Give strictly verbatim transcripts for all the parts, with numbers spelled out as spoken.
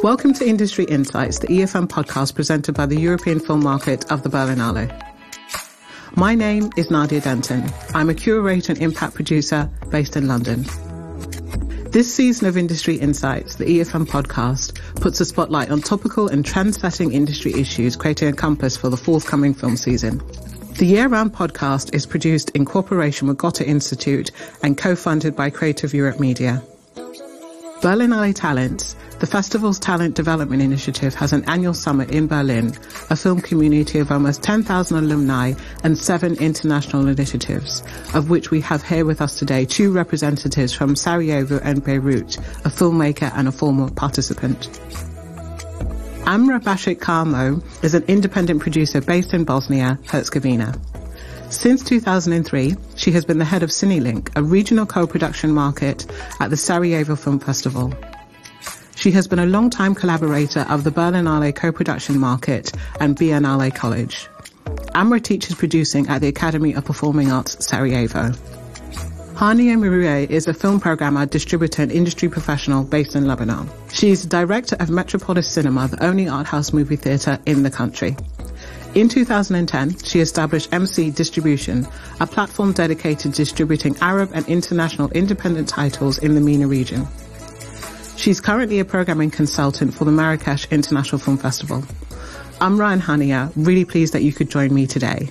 Welcome to Industry Insights, the E F M podcast presented by the European Film Market of the Berlinale. My name is Nadia Denton. I'm a curator and impact producer based in London. This season of Industry Insights, the E F M podcast, puts a spotlight on topical and trend-setting industry issues, creating a compass for the forthcoming film season. The year-round podcast is produced in cooperation with Goethe Institute and co-funded by Creative Europe Media. Berlinale Talents, the festival's talent development initiative, has an annual summit in Berlin, a film community of almost ten thousand alumni and seven international initiatives, of which we have here with us today two representatives from Sarajevo and Beirut, a filmmaker and a former participant. Amra Bashik Karmo is an independent producer based in Bosnia-Herzegovina. Since two thousand three, she has been the head of CineLink, a regional co-production market at the Sarajevo Film Festival. She has been a long-time collaborator of the Berlinale co-production market and Biennale College. Amra teaches producing at the Academy of Performing Arts, Sarajevo. Hania Mirouet is a film programmer, distributor and industry professional based in Lebanon. She is the director of Metropolis Cinema, the only art house movie theatre in the country. In two thousand ten, she established M C Distribution, a platform dedicated to distributing Arab and international independent titles in the MENA region. She's currently a programming consultant for the Marrakesh International Film Festival. Amra and Hania, really pleased that you could join me today.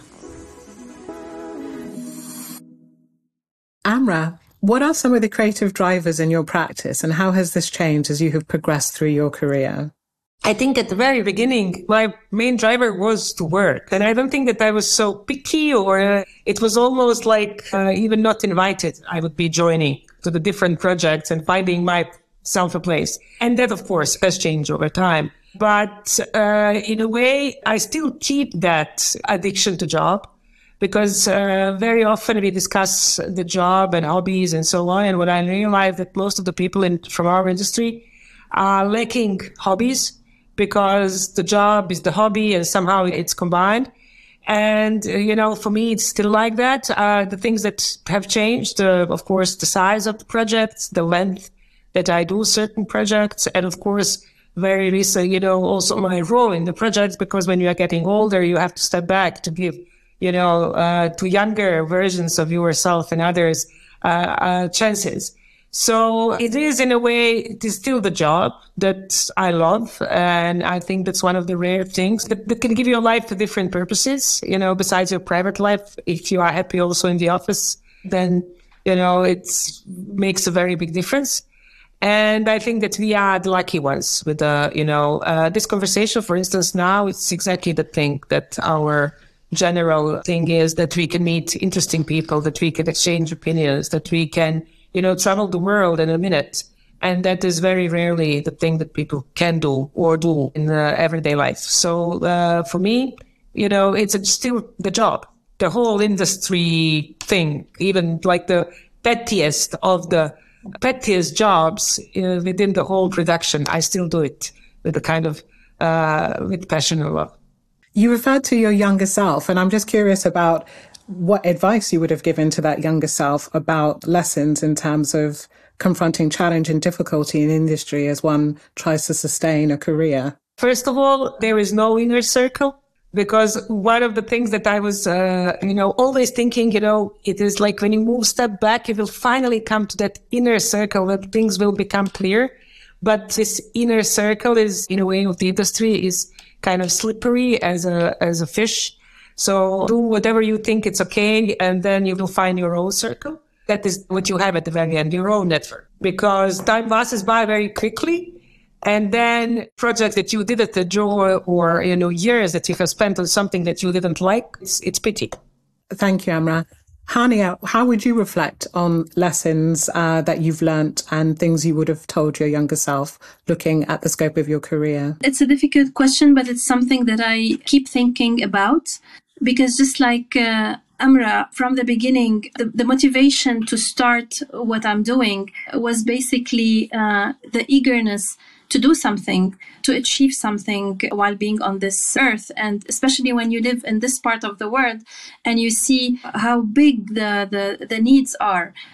Amra, what are some of the creative drivers in your practice and how has this changed as you have progressed through your career? I think at the very beginning, my main driver was to work. And I don't think that I was so picky or uh, it was almost like uh, even not invited. I would be joining to the different projects and finding myself a place. And that, of course, has changed over time. But uh, in a way, I still keep that addiction to job because uh, very often we discuss the job and hobbies and so on. And when I realize that most of the people in from our industry are lacking hobbies, because the job is the hobby and somehow it's combined. And, uh, you know, for me, it's still like that. Uh, the things that have changed, uh, of course, the size of the projects, the length that I do certain projects, and of course, very recently, you know, also my role in the projects, because when you are getting older, you have to step back to give, you know, uh, to younger versions of yourself and others uh, uh, chances. So it is, in a way, it is still the job that I love. And I think that's one of the rare things that, that can give your life to different purposes, you know, besides your private life. If you are happy also in the office, then, you know, it makes a very big difference. And I think that we are the lucky ones with the, you know, uh, this conversation, for instance, now it's exactly the thing that our general thing is, that we can meet interesting people, that we can exchange opinions, that we can, you know, travel the world in a minute. And that is very rarely the thing that people can do or do in uh, everyday life. So uh, for me, you know, it's a, still the job, the whole industry thing, even like the pettiest of the pettiest jobs uh, within the whole production. I still do it with a kind of, uh, with passion and love. You referred to your younger self, and I'm just curious about what advice you would have given to that younger self about lessons in terms of confronting challenge and difficulty in industry as one tries to sustain a career. First of all, there is no inner circle, because one of the things that I was, uh, you know, always thinking, you know, it is like when you move step back, you will finally come to that inner circle, that things will become clear. But this inner circle is, in a way, of the industry is kind of slippery as a, as a fish. So do whatever you think it's okay, and then you will find your own circle. That is what you have at the very end, your own network. Because time passes by very quickly, and then projects that you didn't enjoy, or, you know, years that you have spent on something that you didn't like, it's, it's pity. Thank you, Amra. Hania, how would you reflect on lessons uh, that you've learnt and things you would have told your younger self looking at the scope of your career? It's a difficult question, but it's something that I keep thinking about. Because just like uh, Amra, from the beginning, the, the motivation to start what I'm doing was basically uh, the eagerness to do something, to achieve something while being on this earth. And especially when you live in this part of the world and you see how big the, the, the needs are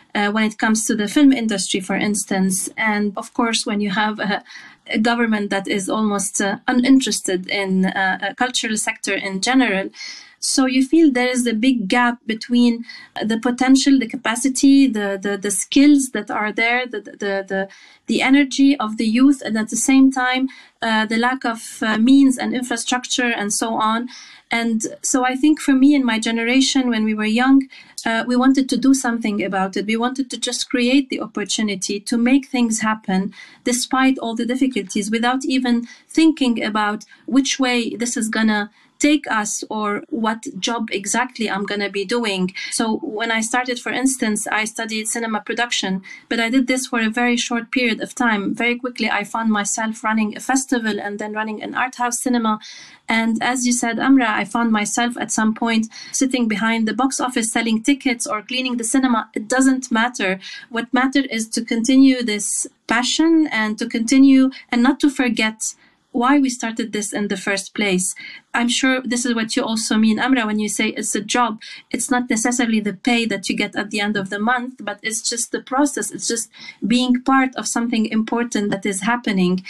uh, when it comes to the film industry, for instance. And of course, when you have a, a government that is almost uh, uninterested in uh, a cultural sector in general, so you feel there is a big gap between the potential, the capacity, the, the, the skills that are there, the, the, the, the energy of the youth, and at the same time, uh, the lack of uh, means and infrastructure and so on. And so I think for me and my generation, when we were young, uh, we wanted to do something about it. We wanted to just create the opportunity to make things happen despite all the difficulties, without even thinking about which way this is going to take us or what job exactly I'm going to be doing. So when I started, for instance, I studied cinema production, but I did this for a very short period of time. Very quickly, I found myself running a festival and then running an art house cinema. And as you said, Amra, I found myself at some point sitting behind the box office selling tickets or cleaning the cinema. It doesn't matter. What matters is to continue this passion and to continue and not to forget why we started this in the first place. I'm sure this is what you also mean, Amra, when you say it's a job. It's not necessarily the pay that you get at the end of the month, but it's just the process. It's just being part of something important that is happening.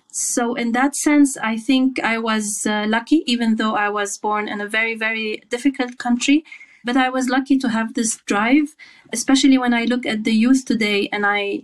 So in that sense, I think I was uh, lucky, even though I was born in a very, very difficult country. But I was lucky to have this drive, especially when I look at the youth today, and I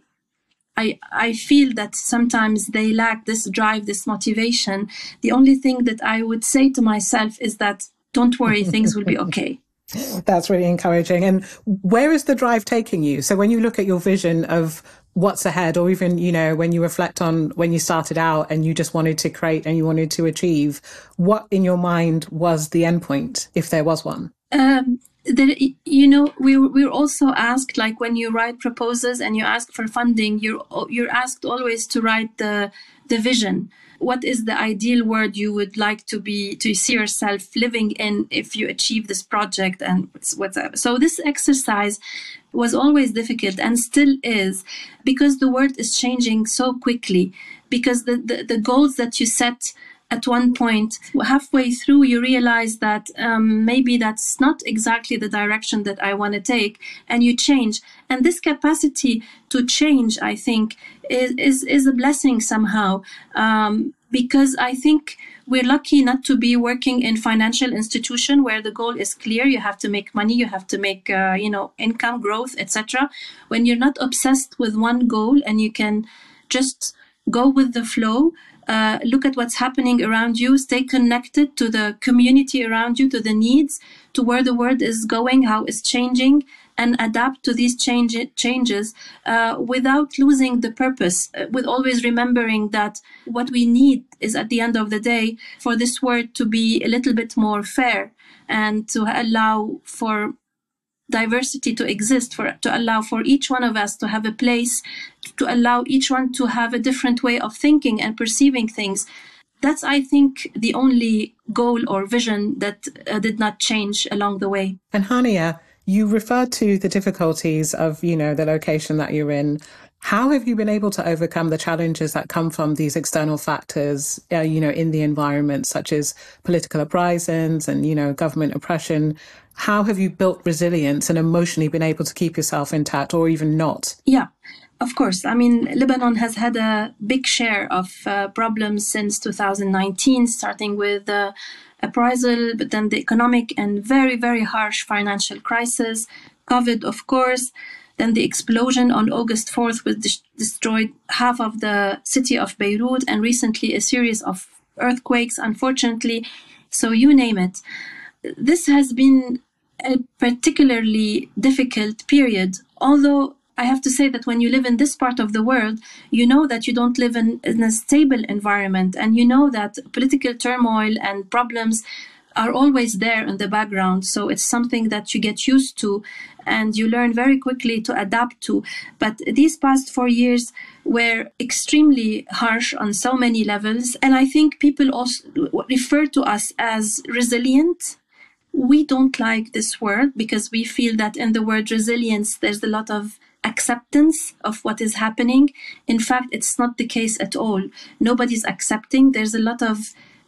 I, I feel that sometimes they lack this drive, this motivation. The only thing that I would say to myself is that don't worry, things will be okay. That's really encouraging. And where is the drive taking you? So when you look at your vision of what's ahead, or even, you know, when you reflect on when you started out and you just wanted to create and you wanted to achieve, what in your mind was the end point, if there was one? Um, There, you know, we we're also asked, like when you write proposals and you ask for funding, you're you're asked always to write the the vision. What is the ideal world you would like to be to see yourself living in if you achieve this project and whatever? So this exercise was always difficult and still is, because the world is changing so quickly. Because the the, the goals that you set at one point, halfway through, you realize that um, maybe that's not exactly the direction that I want to take, and you change. And this capacity to change, I think, is is, is a blessing somehow, um, because I think we're lucky not to be working in financial institution where the goal is clear. You have to make money, you have to make uh, you know income growth, et cetera. When you're not obsessed with one goal and you can just go with the flow. Uh, look at what's happening around you, stay connected to the community around you, to the needs, to where the world is going, how it's changing, and adapt to these change, changes uh, without losing the purpose, uh, with always remembering that what we need is at the end of the day for this world to be a little bit more fair and to allow for diversity to exist, for to allow for each one of us to have a place, to allow each one to have a different way of thinking and perceiving things. That's, I think, the only goal or vision that uh, did not change along the way. And Hania, you referred to the difficulties of, you know, the location that you're in. How have you been able to overcome the challenges that come from these external factors, uh, you know, in the environment, such as political uprisings and, you know, government oppression? How have you built resilience and emotionally been able to keep yourself intact, or even not? Yeah, of course. I mean, Lebanon has had a big share of uh, problems since two thousand nineteen, starting with the uh, uprisal, but then the economic and very, very harsh financial crisis, COVID, of course. Then the explosion on August fourth, which de- destroyed half of the city of Beirut, and recently a series of earthquakes, unfortunately. So you name it. This has been a particularly difficult period, although I have to say that when you live in this part of the world, you know that you don't live in, in a stable environment, and you know that political turmoil and problems are always there in the background. So it's something that you get used to and you learn very quickly to adapt to. But these past four years were extremely harsh on so many levels. And I think people also refer to us as resilient. We don't like this word because we feel that in the word resilience, there's a lot of acceptance of what is happening. In fact, it's not the case at all. Nobody's accepting. There's a lot of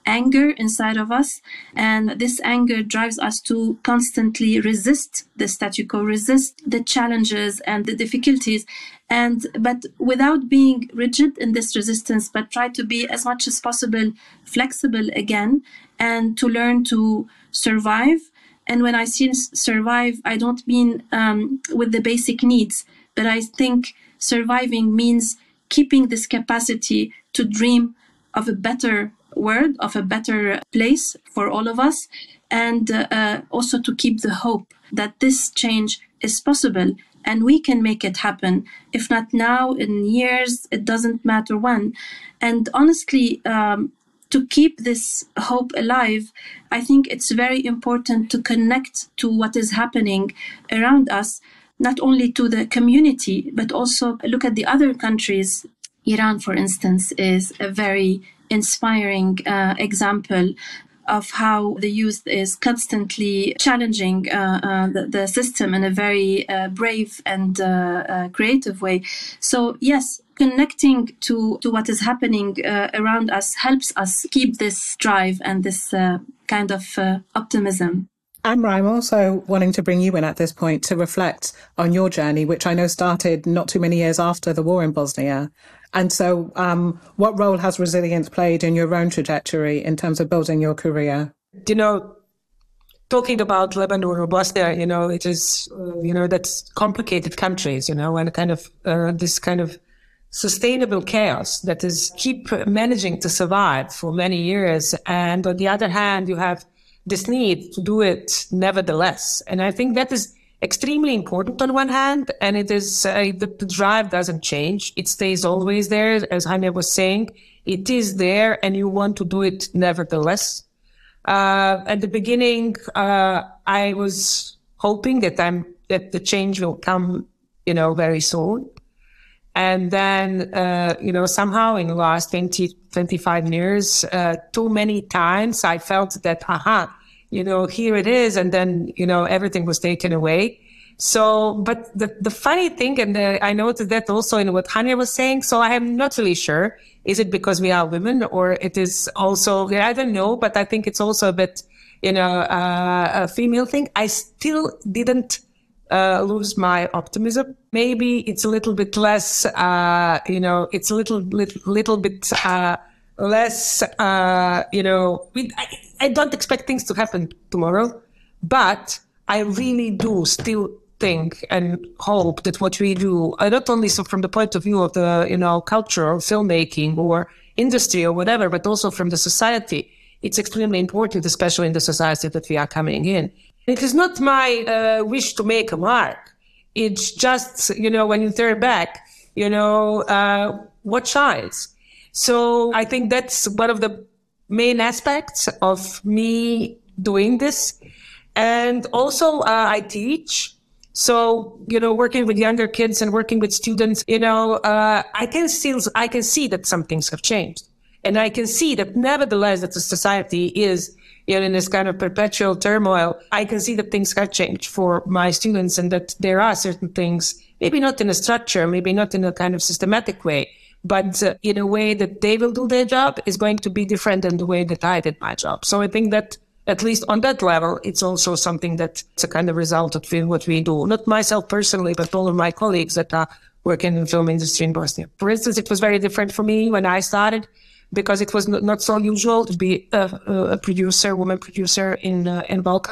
anger inside of us. And this anger drives us to constantly resist the statu quo, resist the challenges and the difficulties. And but without being rigid in this resistance, but try to be as much as possible flexible again, and to learn to survive. And when I say survive, I don't mean um, with the basic needs, but I think surviving means keeping this capacity to dream of a better world, of a better place for all of us, and uh, uh, also to keep the hope that this change is possible and we can make it happen. If not now, in years, it doesn't matter when. And honestly, um, to keep this hope alive, I think it's very important to connect to what is happening around us, not only to the community, but also look at the other countries. Iran, for instance, is a very inspiring uh, example of how the youth is constantly challenging uh, uh, the, the system in a very uh, brave and uh, uh, creative way. So yes, connecting to, to what is happening uh, around us helps us keep this drive and this uh, kind of uh, optimism. Amra, I'm also wanting to bring you in at this point to reflect on your journey, which I know started not too many years after the war in Bosnia. And so um, what role has resilience played in your own trajectory in terms of building your career? You know, talking about Lebanon or Bosnia, you know, it is, uh, you know, that's complicated countries, you know, and kind of uh, this kind of sustainable chaos that is keep managing to survive for many years. And on the other hand, you have this need to do it nevertheless. And I think that is extremely important on one hand, and it is uh, the, the drive doesn't change. It stays always there. As Jaime was saying, it is there and you want to do it nevertheless. Uh, at the beginning, uh, I was hoping that I'm, that the change will come, you know, very soon. And then, uh, you know, somehow in the last twenty, twenty-five years, uh, too many times I felt that, aha, you know, here it is. And then, you know, everything was taken away. So, but the, the funny thing, and uh, I noticed that also in what Hania was saying, so I am not really sure. Is it because we are women, or it is also, I don't know, but I think it's also a bit, you know, uh, a female thing. I still didn't uh, lose my optimism. Maybe it's a little bit less, uh, you know, it's a little, little, little bit, uh, less, uh, you know, we, I, I don't expect things to happen tomorrow, but I really do still think and hope that what we do, uh, not only so from the point of view of the, you know, culture or filmmaking or industry or whatever, but also from the society, it's extremely important, especially in the society that we are coming in. It is not my uh, wish to make a mark. It's just, you know, when you turn back, you know, uh, what shines. So I think that's one of the main aspects of me doing this. And also uh, I teach. So, you know, working with younger kids and working with students, you know, uh, I can still, I can see that some things have changed. And I can see that nevertheless that the society is, you know, in this kind of perpetual turmoil. I can see that things have changed for my students and that there are certain things, maybe not in a structure, maybe not in a kind of systematic way, but uh, in a way that they will do their job is going to be different than the way that I did my job. So I think that at least on that level, it's also something that's a kind of result of what we do. Not myself personally, but all of my colleagues that are working in the film industry in Bosnia. For instance, it was very different for me when I started because it was not so usual to be a, a producer, woman producer in uh, in Balkan.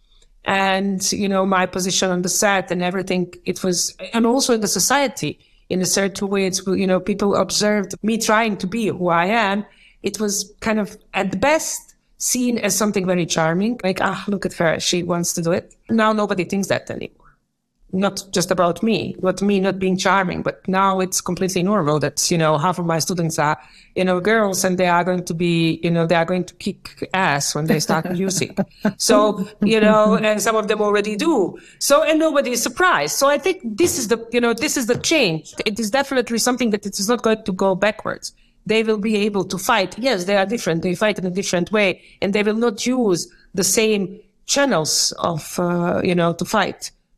And, you know, my position on the set and everything, it was, and also in the society, in a certain way, it's, you know, people observed me trying to be who I am. It was kind of, at the best, seen as something very charming. Like, ah, look at her, she wants to do it. Now nobody thinks that anymore. Not just about me, but me not being charming, but now it's completely normal that, you know, half of my students are, you know, girls, and they are going to be, you know, they are going to kick ass when they start music. So, you know, and some of them already do. So, and nobody is surprised. So I think this is the, you know, this is the change. It is definitely something that it is not going to go backwards. They will be able to fight. Yes, they are different. They fight in a different way, and they will not use the same channels of, uh, you know, to fight.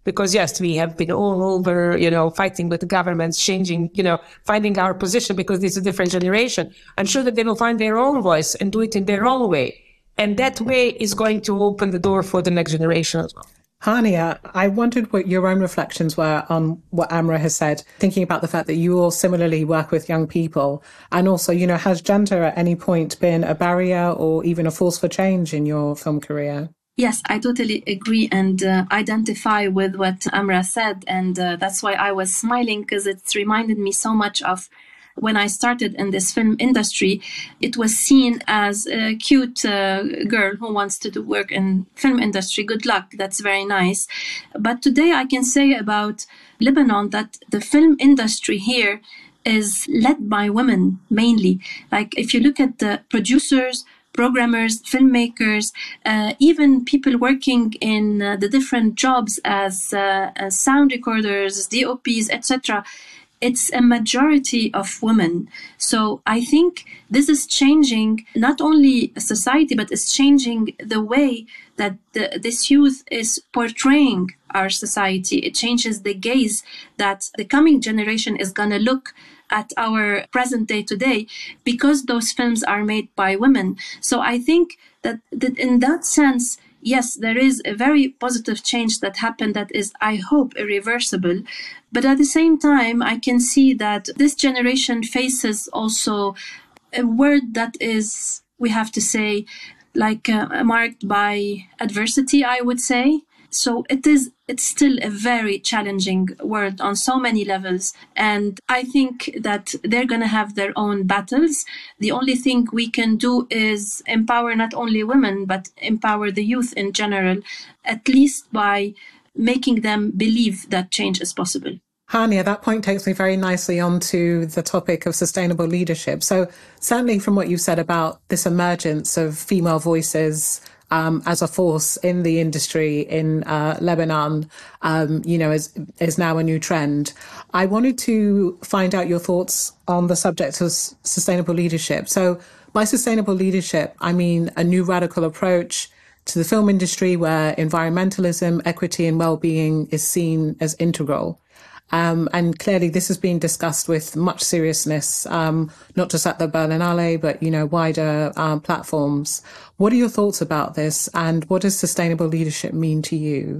Because yes, we have been all over, you know, fighting with the governments, changing, you know, finding our position because it's a different generation. I'm sure that they will find their own voice and do it in their own way. And that way is going to open the door for the next generation as well. Hania, I wondered what your own reflections were on what Amra has said, thinking about the fact that you all similarly work with young people. And also, you know, has gender at any point been a barrier or even a force for change in your film career? Yes, I totally agree and uh, identify with what Amra said. And uh, that's why I was smiling, because it's reminded me so much of when I started in this film industry. It was seen as a cute uh, girl who wants to do work in film industry. Good luck. That's very nice. But today I can say about Lebanon that the film industry here is led by women mainly. Like if you look at the producers, programmers, filmmakers, uh, even people working in uh, the different jobs as, uh, as sound recorders, D O Ps, et cetera, it's a majority of women. So I think this is changing not only society, but it's changing the way that the, this youth is portraying our society. It changes the gaze that the coming generation is going to look at our present day today, because those films are made by women. So I think that, that in that sense, yes, there is a very positive change that happened that is, I hope, irreversible. But at the same time, I can see that this generation faces also a word that is, we have to say, like uh, marked by adversity, I would say. So it is, it's still a very challenging world on so many levels. And I think that they're going to have their own battles. The only thing we can do is empower not only women, but empower the youth in general, at least by making them believe that change is possible. Hania, that point takes me very nicely onto the topic of sustainable leadership. So certainly from what you said about this emergence of female voices Um, as a force in the industry in uh, Lebanon, um, you know, is, is now a new trend. I wanted to find out your thoughts on the subject of s- sustainable leadership. So by sustainable leadership, I mean a new radical approach to the film industry where environmentalism, equity and well-being is seen as integral. Um, and clearly this has been discussed with much seriousness, um, not just at the Berlinale, but, you know, wider um, platforms. What are your thoughts about this, and what does sustainable leadership mean to you?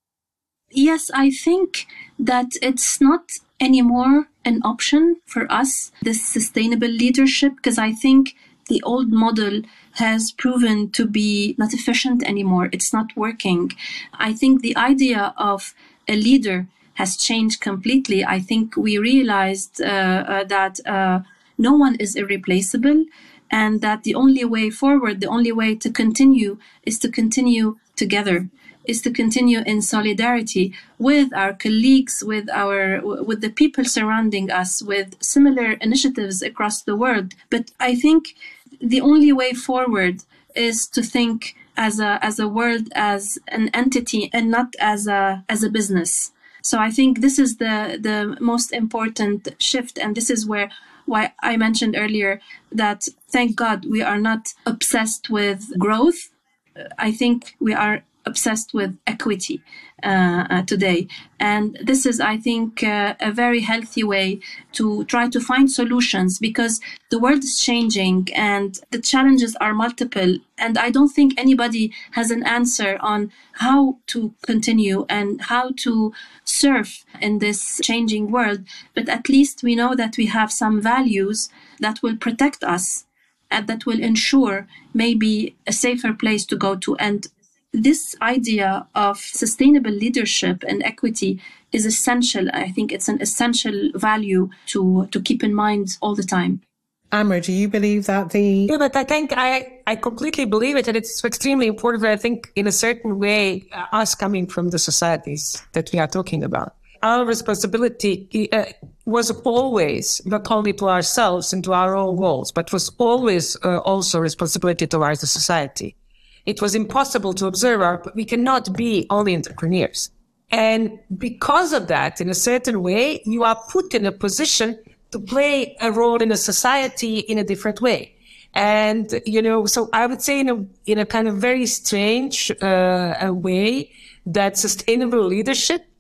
Yes, I think that it's not anymore an option for us, this sustainable leadership, because I think the old model has proven to be not efficient anymore. It's not working. I think the idea of a leader has changed completely. I think we realized uh, uh, that uh, no one is irreplaceable, and that the only way forward, the only way to continue is to continue together, is to continue in solidarity with our colleagues, with our, with the people surrounding us, with similar initiatives across the world. But I think the only way forward is to think as a, as a world, as an entity, and not as a, as a business. So I think this is the, the most important shift. And this is where why I mentioned earlier that, thank God, we are not obsessed with growth. I think we are obsessed with equity uh, uh, today. And this is, I think, uh, a very healthy way to try to find solutions, because the world is changing and the challenges are multiple. And I don't think anybody has an answer on how to continue and how to surf in this changing world. But at least we know that we have some values that will protect us and that will ensure maybe a safer place to go to. And this idea of sustainable leadership and equity is essential. I think it's an essential value to, to keep in mind all the time. Amra, do you believe that the... Yeah, but I think I, I completely believe it, and it's extremely important. I think in a certain way, uh, us coming from the societies that we are talking about, our responsibility uh, was always not only to ourselves and to our own goals, but was always uh, also responsibility towards the society. It was impossible to observe our, but we cannot be only entrepreneurs. And because of that, in a certain way, you are put in a position to play a role in a society in a different way. And, you know, so I would say in a, in a kind of very strange uh, a way that sustainable leadership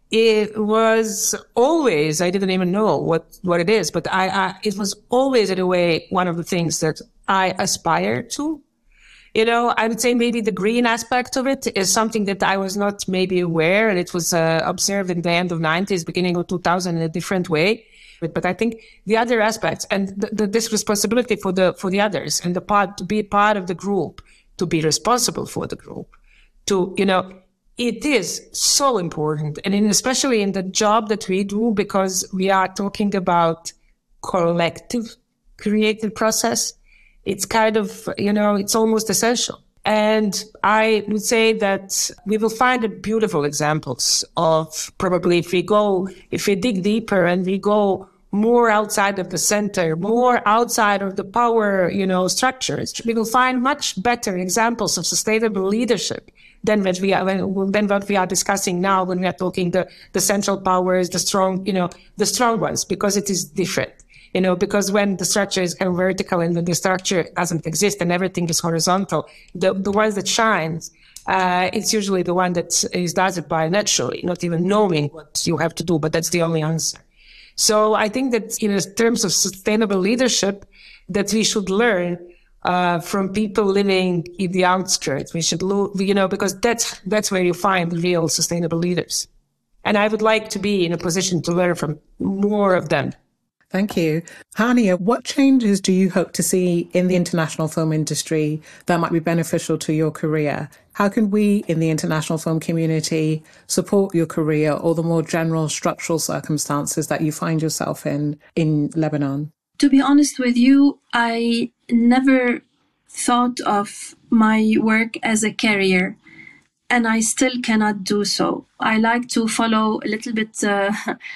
it was always, I didn't even know what, what it is, but I, I, it was always in a way one of the things that I aspire to. You know, I would say maybe the green aspect of it is something that I was not maybe aware, and it was uh, observed in the end of nineties, beginning of two thousand in a different way. But, but I think the other aspects and the, the, this responsibility for the, for the others and the part to be part of the group, to be responsible for the group, to, you know, it is so important. And in, especially in the job that we do, because we are talking about collective creative process, it's kind of, you know, it's almost essential. And I would say that we will find beautiful examples of probably if we go, if we dig deeper and we go more outside of the center, more outside of the power, you know, structures, we will find much better examples of sustainable leadership than what we are, than what we are discussing now when we are talking the, the central powers, the strong, you know, the strong ones, because it is different. You know, because when the structure is vertical and when the structure doesn't exist and everything is horizontal, the, the ones that shines, uh, it's usually the one that is does it by naturally, not even knowing what you have to do, but that's the only answer. So I think that in terms of sustainable leadership, that we should learn uh, from people living in the outskirts. We should, lo- you know, because that's that's where you find real sustainable leaders. And I would like to be in a position to learn from more of them. Thank you. Hania, what changes do you hope to see in the international film industry that might be beneficial to your career? How can we in the international film community support your career or the more general structural circumstances that you find yourself in in Lebanon? To be honest with you, I never thought of my work as a career, and I still cannot do so. I like to follow a little bit uh,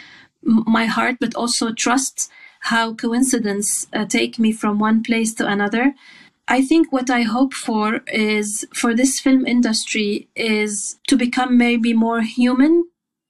my heart, but also trust how coincidence uh, take me from one place to another. I think what I hope for is for this film industry is to become maybe more human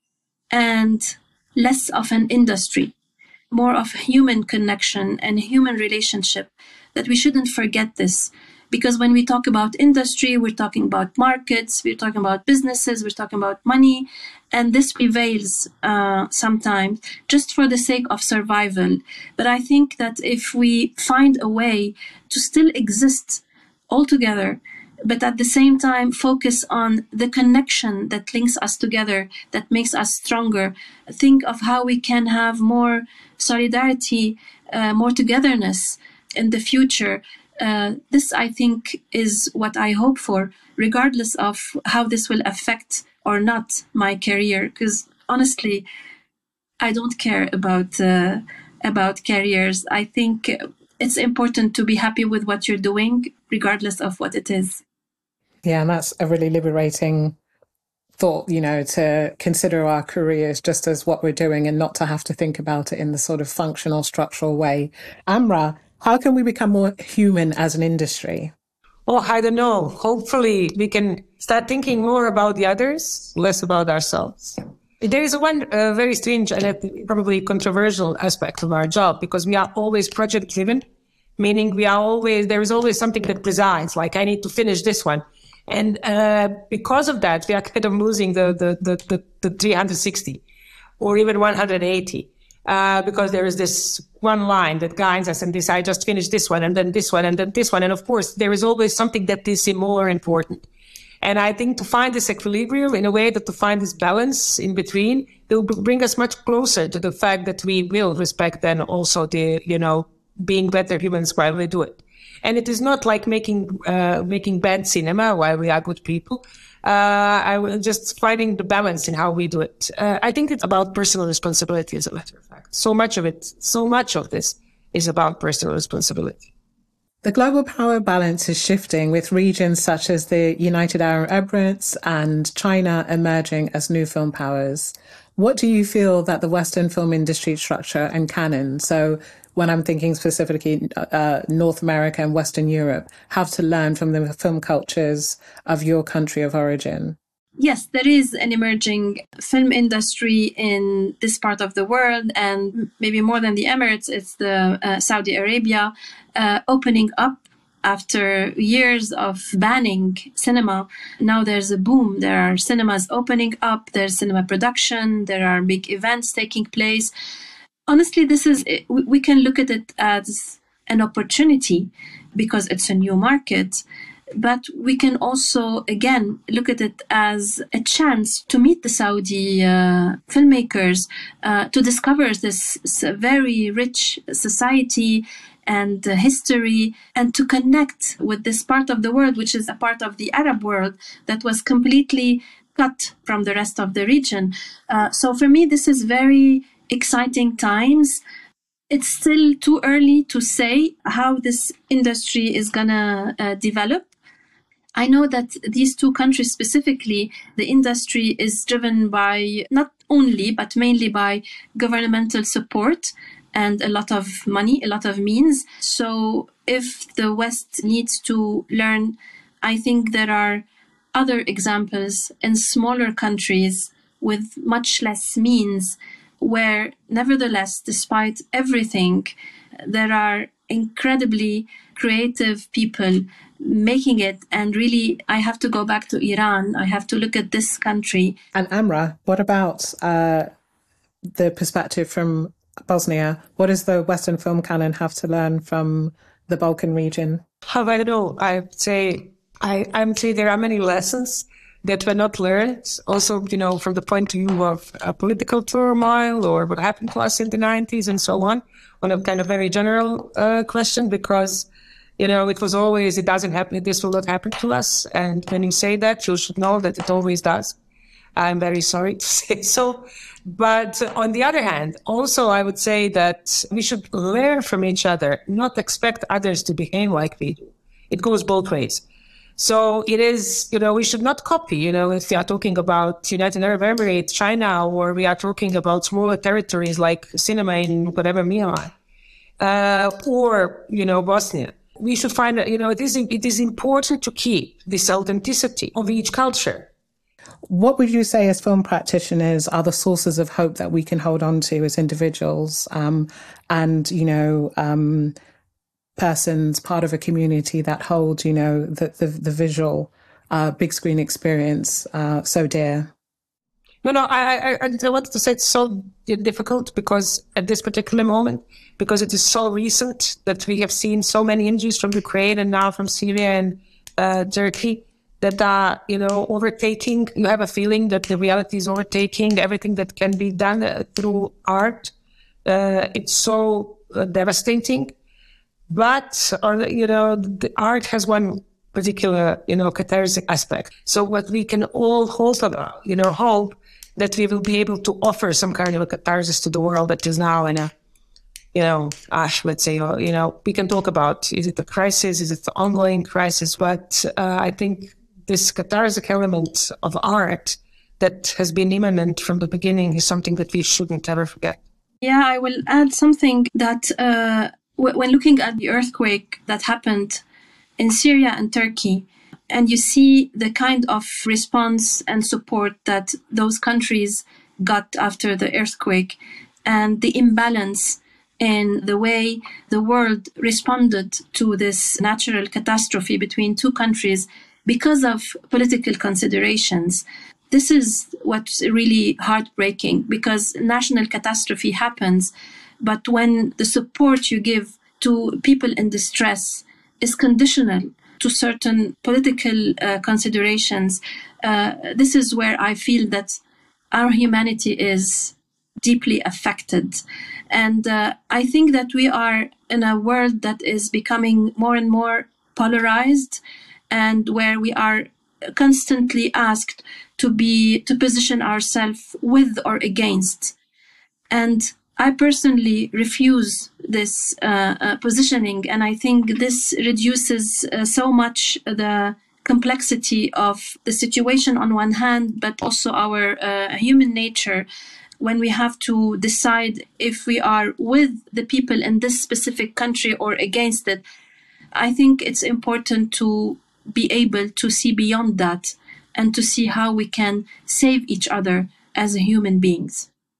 and less of an industry, more of human connection and human relationship, that we shouldn't forget this. Because when we talk about industry, we're talking about markets, we're talking about businesses, we're talking about money, and this prevails uh, sometimes just for the sake of survival. But I think that if we find a way to still exist all together, but at the same time focus on the connection that links us together, that makes us stronger, think of how we can have more solidarity, uh, more togetherness in the future. Uh, this, I think, is what I hope for, regardless of how this will affect or not my career. Because honestly, I don't care about uh, about careers. I think it's important to be happy with what you're doing, regardless of what it is. Yeah, and that's a really liberating thought, you know, to consider our careers just as what we're doing and not to have to think about it in the sort of functional, structural way. Amra, how can we become more human as an industry? Oh, I don't know. Hopefully we can start thinking more about the others, less about ourselves. There is one uh, very strange and probably controversial aspect of our job, because we are always project driven, meaning we are always, there is always something that presides, like I need to finish this one. And uh, because of that, we are kind of losing the, the, the, the, the three hundred sixty or even one hundred eighty. Uh, because there is this one line that guides us and this, I just finished this one and then this one and then this one. And of course, there is always something that is more important. And I think to find this equilibrium in a way that to find this balance in between, it will bring us much closer to the fact that we will respect then also the, you know, being better humans while we do it. And it is not like making, uh, making bad cinema while we are good people. Uh, I will just finding the balance in how we do it. Uh, I think it's about personal responsibility, as a matter of fact. So much of it, so much of this is about personal responsibility. The global power balance is shifting, with regions such as the United Arab Emirates and China emerging as new film powers. What do you feel that the Western film industry structure and canon, so when I'm thinking specifically uh, North America and Western Europe, have to learn from the film cultures of your country of origin? Yes, there is an emerging film industry in this part of the world, and maybe more than the Emirates, it's the uh, Saudi Arabia uh, opening up After years of banning cinema, now there's a boom. There are cinemas opening up, there's cinema production, there are big events taking place. Honestly, this is, we can look at it as an opportunity because it's a new market. But we can also, again, look at it as a chance to meet the Saudi uh, filmmakers, uh, to discover this very rich society and uh, history, and to connect with this part of the world, which is a part of the Arab world that was completely cut from the rest of the region. Uh, so for me, this is very exciting times. It's still too early to say how this industry is going to uh, develop. I know that these two countries specifically, the industry is driven by not only, but mainly by governmental support and a lot of money, a lot of means. So if the West needs to learn, I think there are other examples in smaller countries with much less means, where nevertheless, despite everything, there are incredibly creative people making it. And really, I have to go back to Iran. I have to look at this country. And Amra, what about uh, the perspective from Bosnia? What does the Western film canon have to learn from the Balkan region? How I don't know. I'd say I I'm say there are many lessons that were not learned. Also, you know, from the point of view of uh, political turmoil or what happened to us in the nineties and so on. On a kind of very general uh, question, because you know, it was always, it doesn't happen, this will not happen to us. And when you say that, you should know that it always does. I'm very sorry to say so. But on the other hand, also I would say that we should learn from each other, not expect others to behave like we do. It goes both ways. So it is, you know, we should not copy, you know, if we are talking about United Arab Emirates, China, or we are talking about smaller territories like cinema in whatever Myanmar, uh, or, you know, Bosnia. We should find that, you know, it is, it is important to keep this authenticity of each culture. What would you say as film practitioners are the sources of hope that we can hold on to as individuals um, and, you know, um, persons, part of a community that hold, you know, the, the, the visual uh, big screen experience uh, so dear? No, no, I, I, I wanted to say it's so difficult because at this particular moment, because it is so recent that we have seen so many injuries from Ukraine and now from Syria and uh, Turkey that are, you know, overtaking. You have a feeling that the reality is overtaking everything that can be done uh, through art. Uh, it's so uh, devastating. But, or, you know, the art has one particular, you know, cathartic aspect. So what we can all hold about, you know, hope that we will be able to offer some kind of a catharsis to the world that is now in a, you know, uh, let's say, you know, we can talk about, is it a crisis, is it an ongoing crisis? But uh, I think this cathartic element of art that has been imminent from the beginning is something that we shouldn't ever forget. Yeah, I will add something that uh, w- when looking at the earthquake that happened in Syria and Turkey, and you see the kind of response and support that those countries got after the earthquake, and the imbalance in the way the world responded to this natural catastrophe between two countries because of political considerations. This is what's really heartbreaking, because national catastrophe happens, but when the support you give to people in distress is conditional to certain political uh, considerations, uh, this is where I feel that our humanity is deeply affected. And uh, I think that we are in a world that is becoming more and more polarized, and where we are constantly asked to be, to position ourselves with or against. And I personally refuse this uh, uh, positioning, and I think this reduces uh, so much the complexity of the situation on one hand, but also our uh, human nature when we have to decide if we are with the people in this specific country or against it. I think it's important to be able to see beyond that and to see how we can save each other as human beings.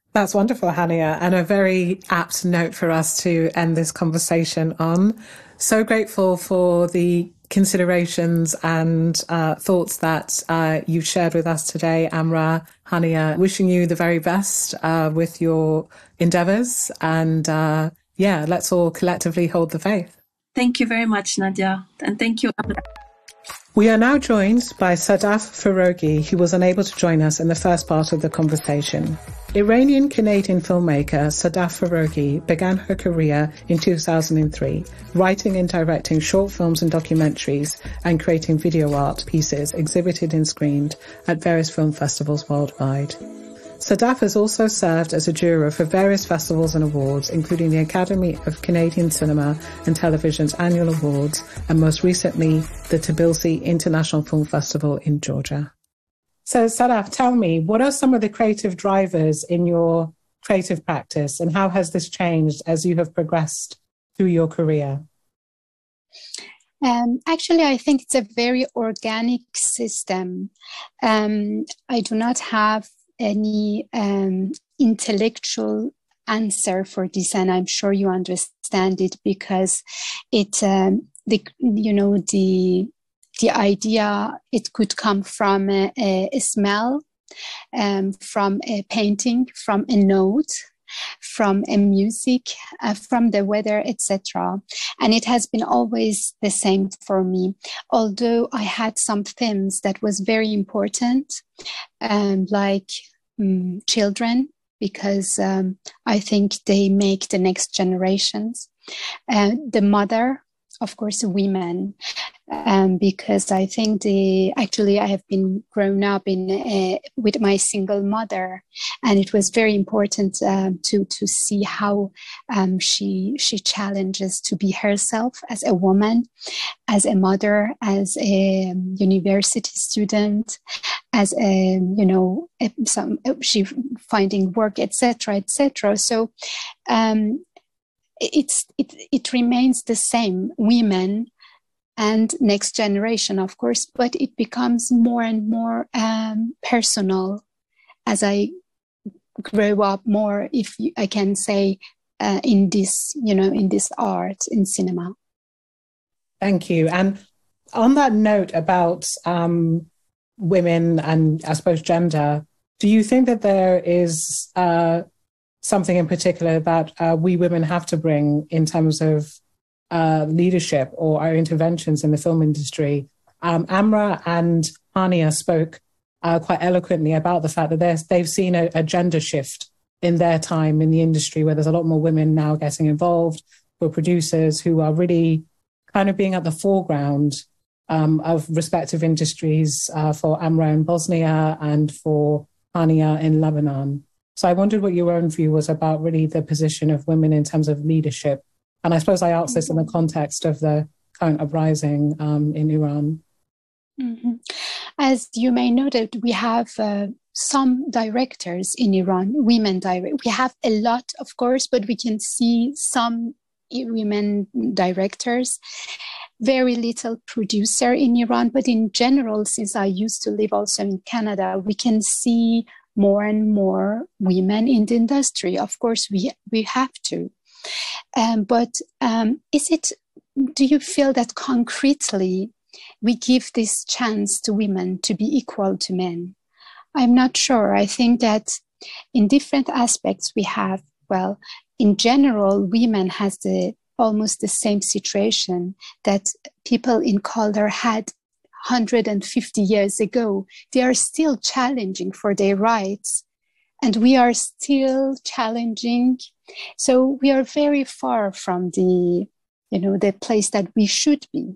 That's wonderful, Hania, and a very apt note for us to end this conversation on. So grateful for the considerations and uh, thoughts that uh, you've shared with us today, Amra, Hania. Wishing you the very best uh, with your endeavours, and uh, yeah, let's all collectively hold the faith. Thank you very much, Nadia, and thank you, Amra. We are now joined by Sadaf Faroghi, who was unable to join us in the first part of the conversation. Iranian-Canadian filmmaker Sadaf Faroghi began her career in two thousand three, writing and directing short films and documentaries and creating video art pieces exhibited and screened at various film festivals worldwide. Sadaf has also served as a juror for various festivals and awards, including the Academy of Canadian Cinema and Television's annual awards, and most recently, the Tbilisi International Film Festival in Georgia. So Sadaf, tell me, what are some of the creative drivers in your creative practice, and how has this changed as you have progressed through your career? Um, actually, I think it's a very organic system. Um, I do not have any um, intellectual answer for this, and I'm sure you understand it, because it, um, the you know, the the idea, it could come from a, a smell, um, from a painting, from a note, from a music, uh, from the weather, et cetera. And it has been always the same for me. Although I had some themes that was very important, um, like um, children, because um, I think they make the next generations. Uh, the mother, of course, women, um, because I think the actually I have been grown up in uh, with my single mother, and it was very important um, to to see how um, she she challenges to be herself as a woman, as a mother, as a um, university student, as a you know a, some she finding work, et cetera, et cetera. So. Um, It's it it remains the same, women and next generation, of course, but it becomes more and more um, personal as I grow up more, if I can say, uh, in this, you know, in this art, in cinema. Thank you. And on that note about um, women and I suppose gender, do you think that there is uh, something in particular that uh, we women have to bring in terms of uh, leadership or our interventions in the film industry? Um, Amra and Hania spoke uh, quite eloquently about the fact that they've seen a, a gender shift in their time in the industry, where there's a lot more women now getting involved, for producers who are really kind of being at the foreground um, of respective industries, uh, for Amra in Bosnia and for Hania in Lebanon. So I wondered what your own view was about really the position of women in terms of leadership. And I suppose I asked this in the context of the current uprising um, in Iran. Mm-hmm. As you may know, that we have uh, some directors in Iran, women directors. We have a lot, of course, but we can see some women directors, very little producer in Iran. But in general, since I used to live also in Canada, we can see more and more women in the industry. Of course, we we have to. Um, but um, is it, do you feel that concretely we give this chance to women to be equal to men? I'm not sure. I think that in different aspects we have, well, in general, women has the almost the same situation that people in color had one hundred fifty years ago. They are still challenging for their rights, and we are still challenging. So we are very far from the, you know, the place that we should be.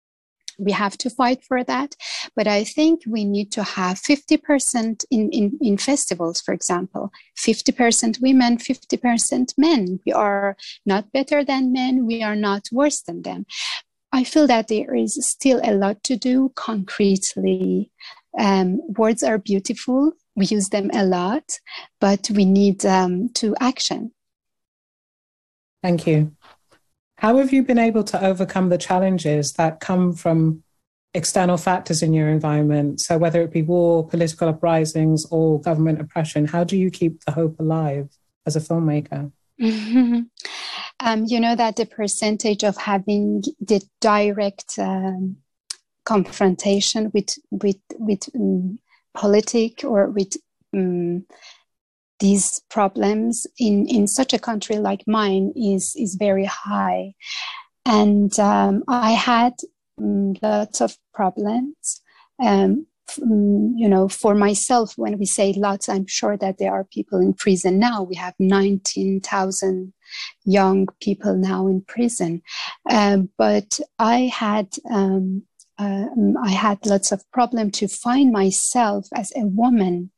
We have to fight for that. But I think we need to have fifty percent in, in, in festivals, for example, fifty percent women, fifty percent men. We are not better than men. We are not worse than them. I feel that there is still a lot to do concretely. Um, words are beautiful. We use them a lot, but we need um, to action. Thank you. How have you been able to overcome the challenges that come from external factors in your environment. So whether it be war, political uprisings, or government oppression, how do you keep the hope alive as a filmmaker? um, you know that the percentage of having the direct um, confrontation with with with um, politic or with um, these problems in, in such a country like mine is is very high. And um, I had um, lots of problems, um, f- um, you know, for myself. When we say lots, I'm sure that there are people in prison now. We have nineteen thousand young people now in prison. Um, but I had um, uh, I had lots of problem to find myself as a woman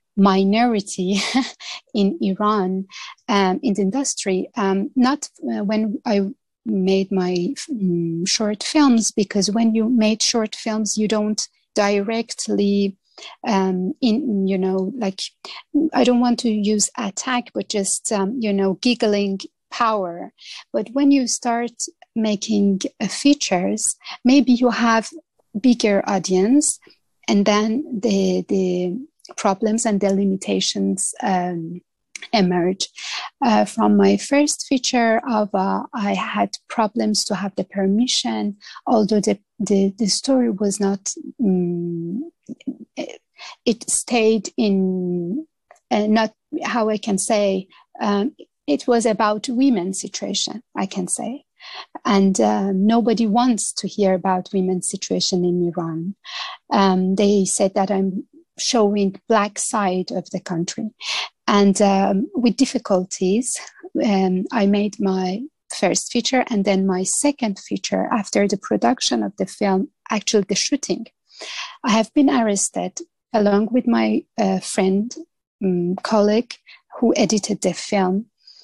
minority in Iran, um, in the industry. Um, not uh, when I made my um, short films, because when you made short films, you don't directly, um, in you know, like, I don't want to use attack, but just um, you know, giggling power. But when you start making uh, features, maybe you have bigger audience, and then the the problems and the limitations um, emerge. Uh, from my first feature, Ava, I had problems to have the permission, although the, the, the story was not, um, it, it stayed in, uh, not how I can say, um, it was about women's situation, I can say. And uh, nobody wants to hear about women's situation in Iran. Um, they said that I'm showing black side of the country. And um, with difficulties, um, I made my first feature, and then my second feature after the production of the film, actually the shooting. I have been arrested along with my uh, friend, um, colleague who edited the film.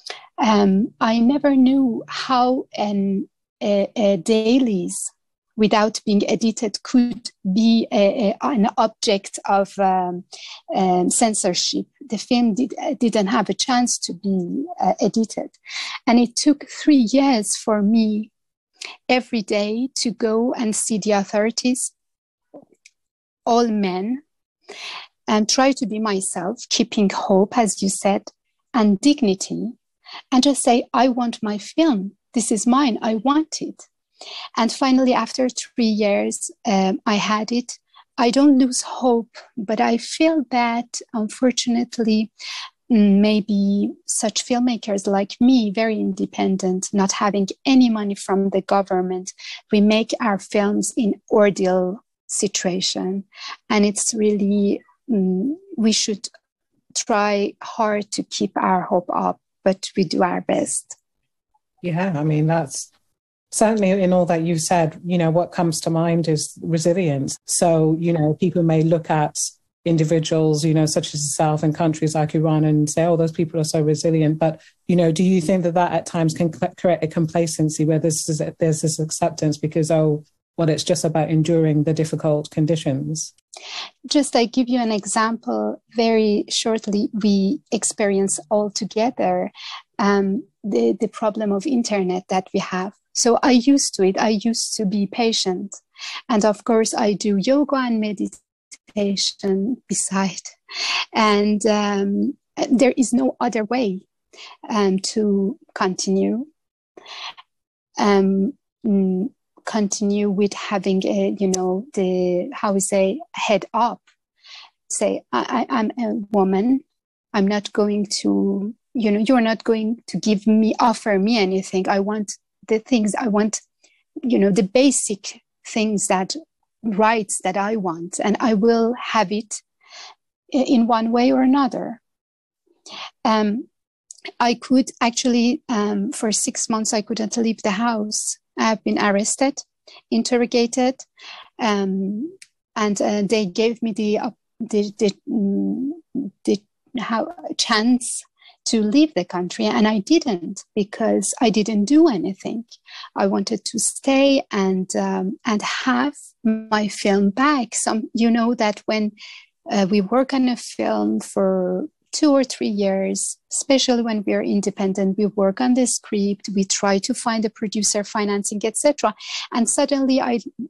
Um, I never knew how an, a, a dailies without being edited could be a, a, an object of um, um, censorship. The film did, didn't have a chance to be uh, edited. And it took three years for me every day to go and see the authorities, all men, and try to be myself, keeping hope, as you said, and dignity, and just say, I want my film. This is mine. I want it. And finally, after three years, um, I had it. I don't lose hope, but I feel that, unfortunately, maybe such filmmakers like me, very independent, not having any money from the government, we make our films in ordeal situation. And it's really, um, we should try hard to keep our hope up, but we do our best. Yeah, I mean, that's certainly in all that you said, you know, what comes to mind is resilience. So, you know, people may look at individuals, you know, such as yourself in countries like Iran and say, oh, those people are so resilient. But, you know, do you think that that at times can create a complacency where this is, there's this acceptance because, oh, well, it's just about enduring the difficult conditions? Just I give you an example very shortly. We experience all together um, the, the problem of internet that we have. So I used to it. I used to be patient. And of course, I do yoga and meditation beside. And um, there is no other way um, to continue. Um, continue with having a, you know, the, how we say, head up. Say, I, I, I'm a woman. I'm not going to, you know, you're not going to give me, offer me anything. I want the things I want, you know, the basic things that, rights that I want, and I will have it in one way or another. Um, I could actually, um, for six months, I couldn't leave the house. I have been arrested, interrogated, um, and uh, they gave me the, uh, the, the, the how, chance to leave the country, and I didn't, because I didn't do anything. I wanted to stay and um, and have my film back. Some, you know, that when uh, we work on a film for two or three years, especially when we are independent, we work on the script, we try to find a producer, financing, et cetera. And suddenly, I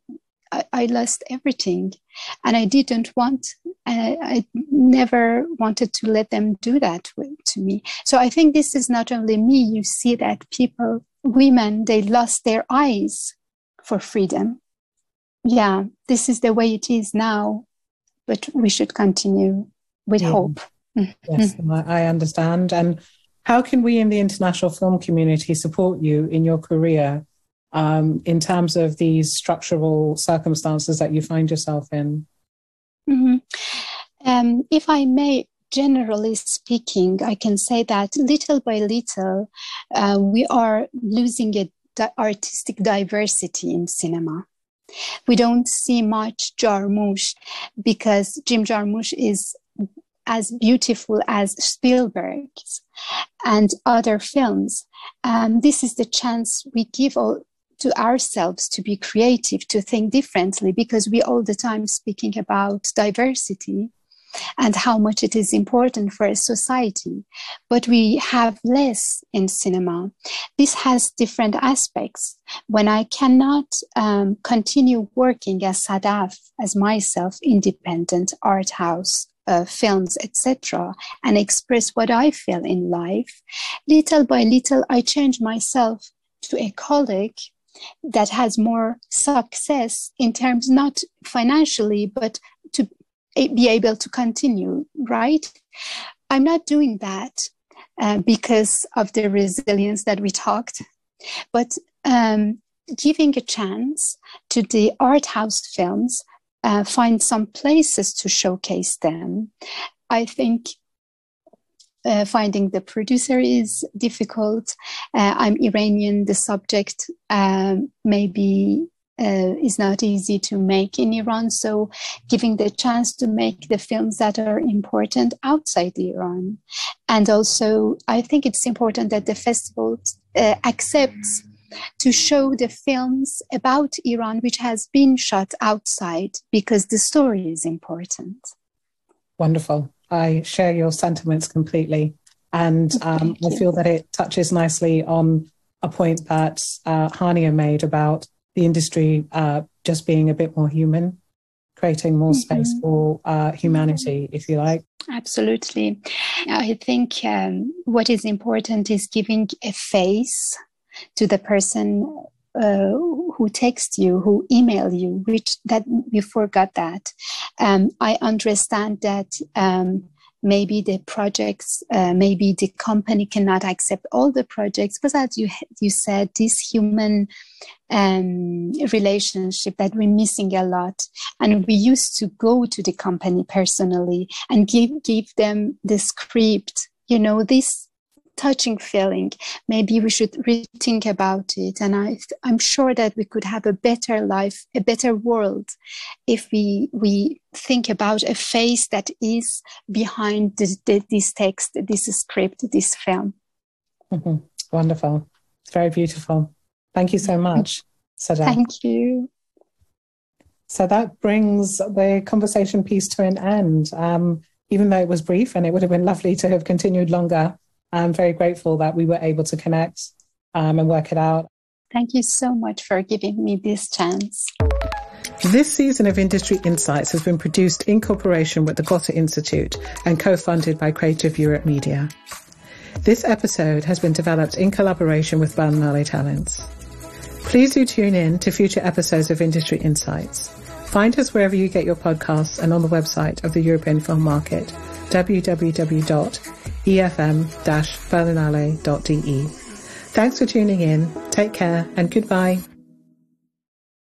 I, I lost everything, and I didn't want, I, I never wanted to let them do that to me. So I think this is not only me. You see that people, women, they lost their eyes for freedom. Yeah, this is the way it is now, but we should continue with yeah. hope. Yes, I understand. And how can we in the international film community support you in your career um, in terms of these structural circumstances that you find yourself in? Mm-hmm. Um, if I may, generally speaking, I can say that little by little, uh, we are losing a di- artistic diversity in cinema. We don't see much Jarmusch because Jim Jarmusch is as beautiful as Spielberg's and other films. Um, this is the chance we give all, to ourselves to be creative, to think differently, because we all the time speaking about diversity and how much it is important for a society. But we have less in cinema. This has different aspects. When I cannot um, continue working as Sadaf, as myself, independent art house, Uh, films, et cetera, and express what I feel in life, little by little, I change myself to a colleague that has more success in terms, not financially, but to be able to continue, right? I'm not doing that uh, because of the resilience that we talked, but um, giving a chance to the art house films, Uh, find some places to showcase them. I think uh, finding the producer is difficult. Uh, I'm Iranian. The subject um, maybe uh, is not easy to make in Iran. So giving the chance to make the films that are important outside Iran. And also, I think it's important that the festival uh, accepts to show the films about Iran, which has been shot outside, because the story is important. Wonderful. I share your sentiments completely. And um, I feel that it touches nicely on a point that uh, Hania made about the industry uh, just being a bit more human, creating more mm-hmm. space for uh, humanity, if you like. Absolutely. I think um, what is important is giving a face to the person uh, who texts you, who email you, which that you forgot that. Um, I understand that um, maybe the projects, uh, maybe the company cannot accept all the projects, but as you you said, this human um, relationship that we're missing a lot. And we used to go to the company personally and give give them the script, you know, this touching feeling. Maybe we should rethink about it. And I, I'm sure that we could have a better life, a better world, if we we think about a face that is behind this, this text, this script, this film. Mm-hmm. Wonderful. It's very beautiful. Thank you so much, Sadaf. Thank you. So that brings the conversation piece to an end. Um, even though it was brief and it would have been lovely to have continued longer, I'm very grateful that we were able to connect um, and work it out. Thank you so much for giving me this chance. This season of Industry Insights has been produced in cooperation with the Goethe Institute and co-funded by Creative Europe Media. This episode has been developed in collaboration with Berlinale Talents. Please do tune in to future episodes of Industry Insights. Find us wherever you get your podcasts and on the website of the European Film Market, w w w dot e f m dash berlinale dot d e. Thanks for tuning in. Take care and goodbye.